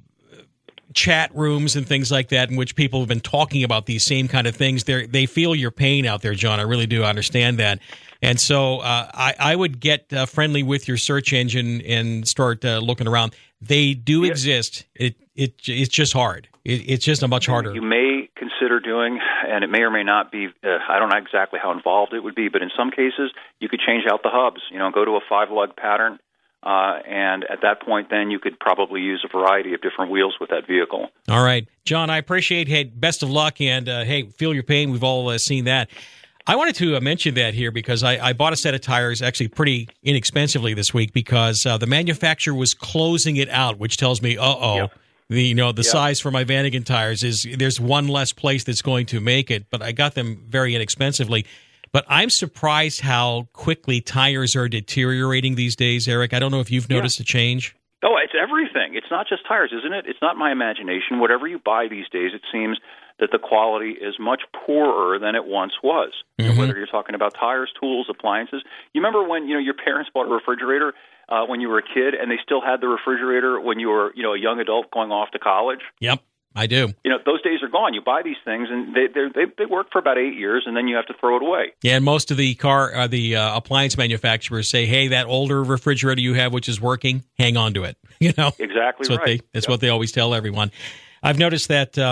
chat rooms and things like that in which people have been talking about these same kind of things. They they feel your pain out there, John. I really do understand that. And so uh, I, I would get uh, friendly with your search engine and start uh, looking around. They do yeah. exist. It it It's just hard. It, it's just a much harder. You may consider doing, and it may or may not be, uh, I don't know exactly how involved it would be, but in some cases you could change out the hubs. You know, go to a five-lug pattern. Uh, and at that point, then you could probably use a variety of different wheels with that vehicle. All right, John, I appreciate. Hey, best of luck, and uh, hey, feel your pain. We've all uh, seen that. I wanted to uh, mention that here because I, I bought a set of tires actually pretty inexpensively this week because uh, the manufacturer was closing it out, which tells me, uh oh. Yep. The you know the yep. size for my Vanagon tires is there's one less place that's going to make it, but I got them very inexpensively. But I'm surprised how quickly tires are deteriorating these days, Eric. I don't know if you've noticed yeah. a change. Oh, it's everything. It's not just tires, isn't it? It's not my imagination. Whatever you buy these days, it seems that the quality is much poorer than it once was. Mm-hmm. You know, whether you're talking about tires, tools, appliances. You remember when you know your parents bought a refrigerator uh, when you were a kid, and they still had the refrigerator when you were you know a young adult going off to college? Yep. I do. You know, those days are gone. You buy these things, and they they they work for about eight years, and then you have to throw it away. Yeah, and most of the car, uh, the uh, appliance manufacturers say, "Hey, that older refrigerator you have, which is working, hang on to it." You know, exactly that's what right. They, that's yep. what they always tell everyone. I've noticed that um,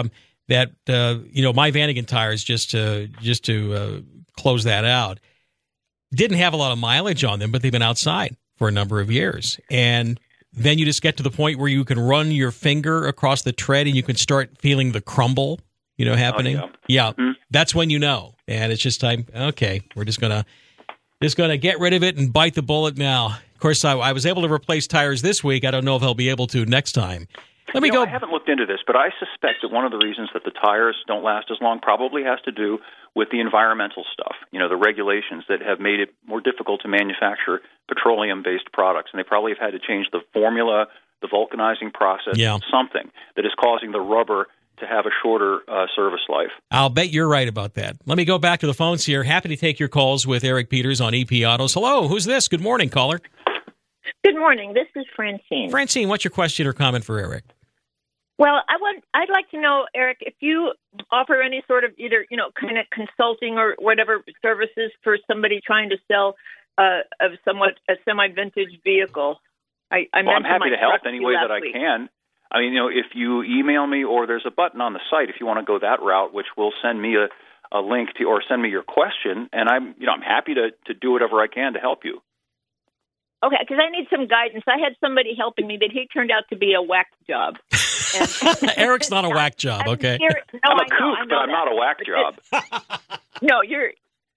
that uh, you know my Vanagon tires, just to just to uh, close that out, didn't have a lot of mileage on them, but they've been outside for a number of years, and then you just get to the point where you can run your finger across the tread and you can start feeling the crumble, you know, happening. Oh, yeah, yeah. Mm-hmm. That's when you know, and it's just time. Okay, we're just gonna just gonna get rid of it and bite the bullet now. Of course, I, I was able to replace tires this week. I don't know if I'll be able to next time. Let me you know, go. I haven't looked into this, but I suspect that one of the reasons that the tires don't last as long probably has to do with the environmental stuff, you know, the regulations that have made it more difficult to manufacture petroleum-based products. And they probably have had to change the formula, the vulcanizing process, yeah. something that is causing the rubber to have a shorter uh, service life. I'll bet you're right about that. Let me go back to the phones here. Happy to take your calls with Eric Peters on E P Autos. Hello, who's this? Good morning, caller. Good morning. This is Francine. Francine, what's your question or comment for Eric? Well, I want, I'd like to know, Eric, if you offer any sort of either, you know, kind of consulting or whatever services for somebody trying to sell uh, a somewhat a semi-vintage vehicle. I, I well, I'm happy to help any way that I week. can. I mean, you know, if you email me or there's a button on the site if you want to go that route, which will send me a, a link to or send me your question, and I'm, you know, I'm happy to, to do whatever I can to help you. Okay, because I need some guidance. I had somebody helping me, but he turned out to be a whack job. And Eric's not a whack job, okay? No, I'm a I know, kook, I know but I'm that. not a whack job. No, you're.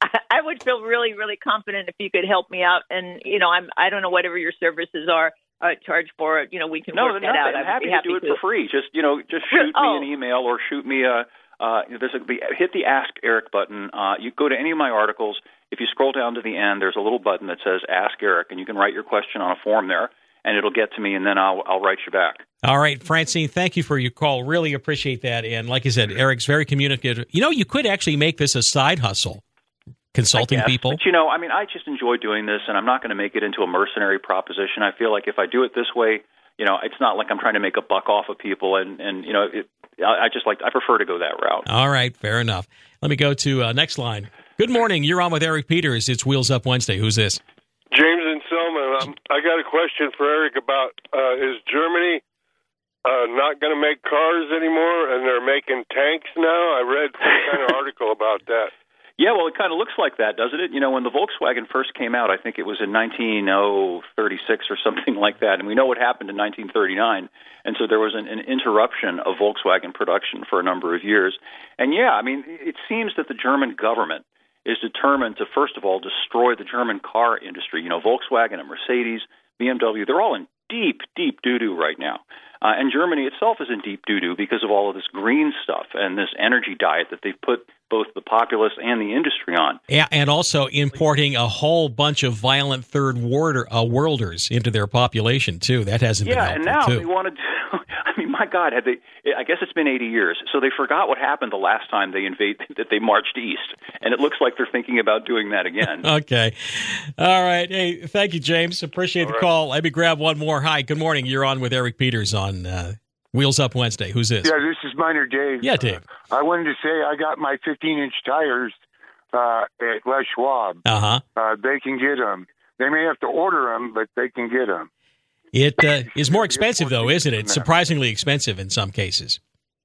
I would feel really, really confident if you could help me out. And you know, I'm. I don't know whatever your services are uh, charged for. You know, we can no, work that out. I'm I'd happy, be to happy do it to. for free. Just you know, just shoot Oh. me an email or shoot me a. Uh, there's a the, hit the Ask Eric button. Uh, you go to any of my articles. If you scroll down to the end, there's a little button that says Ask Eric, and you can write your question on a form there, and it'll get to me, and then I'll I'll write you back. All right, Francine, thank you for your call. Really appreciate that. And like I said, Eric's very communicative. You know, you could actually make this a side hustle, consulting I guess, people. But, you know, I mean, I just enjoy doing this, and I'm not going to make it into a mercenary proposition. I feel like if I do it this way, you know, it's not like I'm trying to make a buck off of people, and, and you know, it, I just like, I prefer to go that route. All right, fair enough. Let me go to uh, next line. Good morning. You're on with Eric Peters. It's Wheels Up Wednesday. Who's this? James and Selma. Um, I got a question for Eric about, uh, is Germany uh, not going to make cars anymore, and they're making tanks now? I read some kind of article about that. Yeah, well, it kind of looks like that, doesn't it? You know, when the Volkswagen first came out, I think it was in nineteen thirty-six or something like that, and we know what happened in nineteen thirty-nine, and so there was an, an interruption of Volkswagen production for a number of years. And yeah, I mean, it seems that the German government is determined to, first of all, destroy the German car industry. You know, Volkswagen and Mercedes, B M W, they're all in deep, deep doo-doo right now. Uh, and Germany itself is in deep doo-doo because of all of this green stuff and this energy diet that they've put both the populace and the industry on. Yeah, and also importing a whole bunch of violent third world, uh, worlders into their population, too. That hasn't yeah, been helpful, and now too. they wanted to, I mean, my God, had they, I guess it's been eighty years, so they forgot what happened the last time they invade, that they marched east, and it looks like they're thinking about doing that again. Okay. All right. Hey, thank you, James. Appreciate All the right. call. Let me grab one more. Hi, good morning. You're on with Eric Peters on uh, Wheels Up Wednesday. Who's this? Yeah, this is Minor Dave. Yeah, Dave. Uh, I wanted to say I got my fifteen-inch tires uh, at Les Schwab. Uh-huh. Uh, they can get them. They may have to order them, but they can get them. It uh, is more expensive, though, isn't it? Surprisingly expensive in some cases.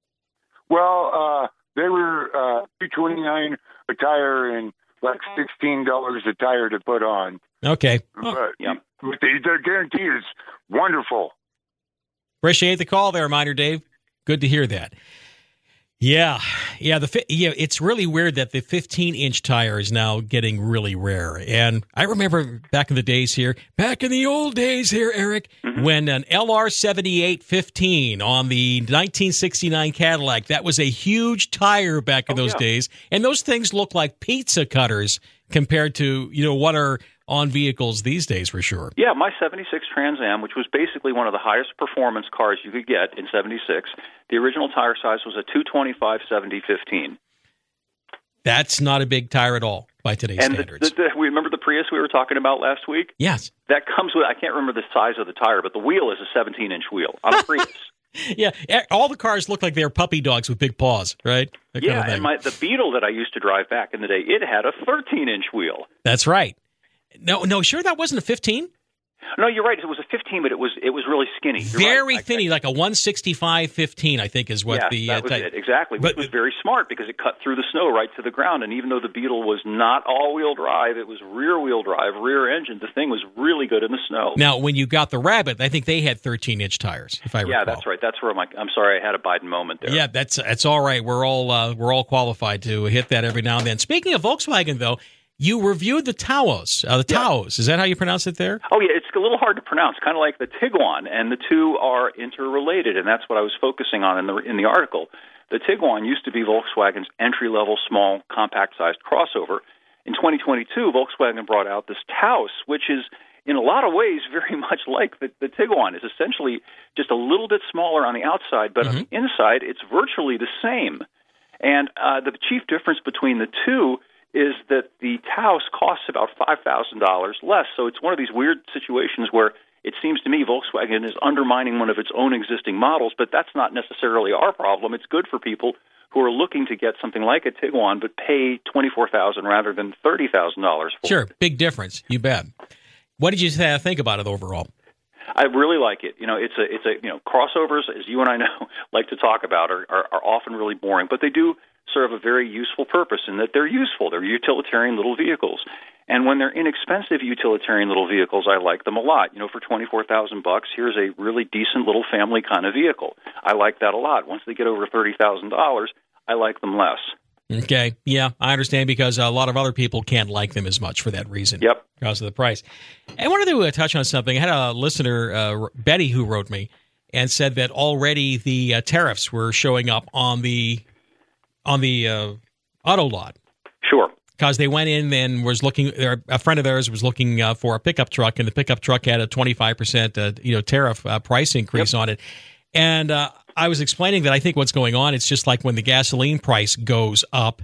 Well, uh, they were uh, two twenty-nine a tire and like sixteen dollars a tire to put on. Okay. But, but the, their guarantee is wonderful. Appreciate the call there, Minor Dave. Good to hear that. Yeah, yeah. The fi- yeah, it's really weird that the fifteen-inch tire is now getting really rare. And I remember back in the days here, back in the old days here, Eric, mm-hmm. when an L R seventy-eight fifteen on the nineteen sixty-nine Cadillac, that was a huge tire back in Oh, those yeah. days, and those things look like pizza cutters compared to you know what are on vehicles these days for sure. Yeah, my seventy-six Trans Am, which was basically one of the highest performance cars you could get in seventy-six, the original tire size was a two twenty-five seventy fifteen. That's not a big tire at all by today's And the, standards. the, the, we remember the Prius we were talking about last week? Yes. That comes with, I can't remember the size of the tire, but the wheel is a seventeen-inch wheel on a Prius. Yeah, all the cars look like they're puppy dogs with big paws, right? That yeah, kind of thing. and my, the Beetle that I used to drive back in the day, it had a thirteen-inch wheel. That's right. No, no, sure that wasn't a fifteen? No, you're right. It was a fifteen, but it was it was really skinny. You're very right. thinny, like a one sixty-five fifteen, I think is what yeah, the... that uh, was type. it, exactly, which but, was very smart because it cut through the snow right to the ground. And even though the Beetle was not all-wheel drive, it was rear-wheel drive, rear engine, the thing was really good in the snow. Now, when you got the Rabbit, I think they had thirteen-inch tires, if I recall. Yeah, that's right. That's where my... I'm sorry, I had a Biden moment there. Yeah, that's that's all right. We're all uh, we're all qualified to hit that every now and then. Speaking of Volkswagen, though, you reviewed the Taos. Uh, the yeah. Taos. Is that how you pronounce it there? Oh, yeah. It's a little hard to pronounce, kind of like the Tiguan, and the two are interrelated, and that's what I was focusing on in the in the article. The Tiguan used to be Volkswagen's entry-level, small, compact-sized crossover. In twenty twenty-two, Volkswagen brought out this Taos, which is, in a lot of ways, very much like the, the Tiguan. It's essentially just a little bit smaller on the outside, but mm-hmm. on the inside, it's virtually the same. And uh, the chief difference between the two is that the Taos costs about five thousand dollars less. So it's one of these weird situations where it seems to me Volkswagen is undermining one of its own existing models, but that's not necessarily our problem. It's good for people who are looking to get something like a Tiguan but pay twenty-four thousand dollars rather than thirty thousand dollars for sure, it. Sure, big difference. You bet. What did you think about it overall? I really like it. You know, it's a it's a you know crossovers, as you and I know like to talk about, are, are, are often really boring, but they do serve a very useful purpose in that they're useful. They're utilitarian little vehicles, and when they're inexpensive utilitarian little vehicles, I like them a lot. You know, for twenty four thousand bucks, here's a really decent little family kind of vehicle. I like that a lot. Once they get over thirty thousand dollars, I like them less. Okay, yeah, I understand because a lot of other people can't like them as much for that reason. Yep, because of the price. I wanted to uh, touch on something. I had a listener, uh, Betty, who wrote me and said that already the uh, tariffs were showing up on the on the uh, auto lot. Sure. Because they went in and was looking, a friend of theirs was looking uh, for a pickup truck, and the pickup truck had a twenty-five percent uh, you know, tariff uh, price increase yep. on it. And uh, I was explaining that I think what's going on, it's just like when the gasoline price goes up,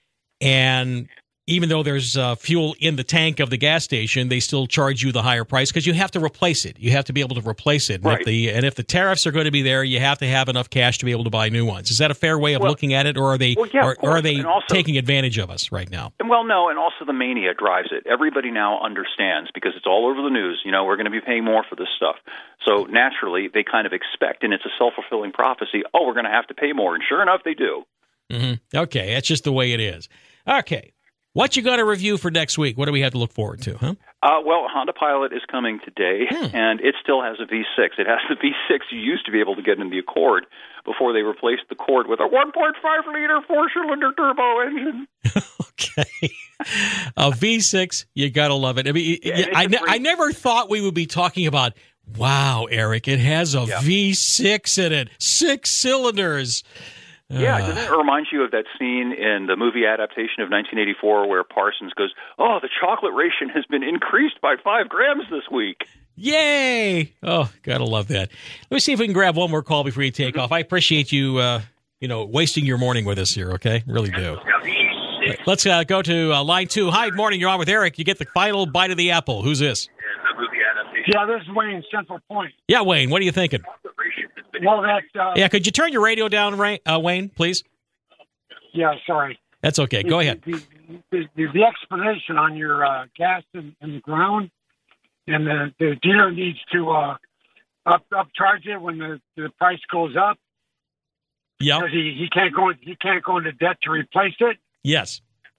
and even though there's uh, fuel in the tank of the gas station, they still charge you the higher price because you have to replace it. You have to be able to replace it. And, right. if the, and if the tariffs are going to be there, you have to have enough cash to be able to buy new ones. Is that a fair way of well, looking at it, or are they, well, yeah, or, or are they also, taking advantage of us right now? Well, no, and also the mania drives it. Everybody now understands because it's all over the news. You know, we're going to be paying more for this stuff. So naturally, they kind of expect, and it's a self-fulfilling prophecy, oh, we're going to have to pay more. And sure enough, they do. Mm-hmm. Okay, that's just the way it is. Okay. What you got to review for next week? What do we have to look forward to, huh? Uh, well, Honda Pilot is coming today, hmm. and it still has a V six. It has the V six you used to be able to get in the Accord before they replaced the Accord with a one point five liter four-cylinder turbo engine. Okay. A V six, you got to love it. I mean, yeah, I, ne- I never thought we would be talking about, wow, Eric, it has a yeah. V six in it, six cylinders. Yeah, doesn't it remind you of that scene in the movie adaptation of nineteen eighty-four where Parsons goes, oh, the chocolate ration has been increased by five grams this week. Yay! Oh, gotta love that. Let me see if we can grab one more call before you take mm-hmm. off. I appreciate you, uh, you know, wasting your morning with us here, okay? Really do. Right, let's uh, go to uh, line two. Hi, good morning. You're on with Eric. You get the final bite of the apple. Who's this? Yeah, this is Wayne, Central Point. Yeah, Wayne, what are you thinking? Well, that, uh, yeah, could you turn your radio down, Ray, uh, Wayne, please? Yeah, sorry. That's okay. Go the, ahead. The, the, the, the explanation on your uh, gas in, in the ground, and the, the dealer needs to uh, up upcharge it when the, the price goes up. Yeah. Because he, he can't go he can't go into debt to replace it. Yes.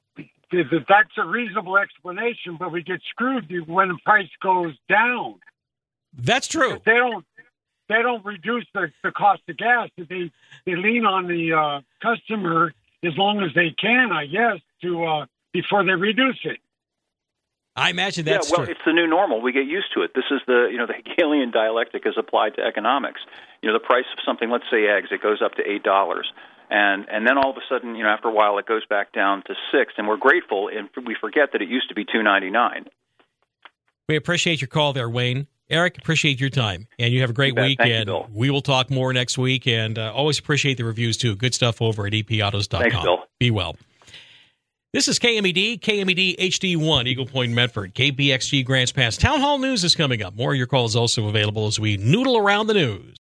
That's a reasonable explanation, but we get screwed when the price goes down. That's true. If they don't. They don't reduce the, the cost of gas. They they lean on the uh, customer as long as they can, I guess, to uh, before they reduce it. I imagine that's yeah. Well, true. It's the new normal. We get used to it. This is the you know the Hegelian dialectic is applied to economics. You know, the price of something, let's say eggs, it goes up to eight dollars, and and then all of a sudden, you know, after a while, it goes back down to six, and we're grateful, and we forget that it used to be two ninety nine. We appreciate your call there, Wayne. Eric, appreciate your time, and you have a great week, Thank and you, Bill. We will talk more next week, and uh, always appreciate the reviews, too. Good stuff over at e p autos dot com. Thanks, Bill. Be well. This is K M E D, K M E D H D one, Eagle Point, Medford, K B X G Grants Pass. Town Hall News is coming up. More of your calls also available as we noodle around the news.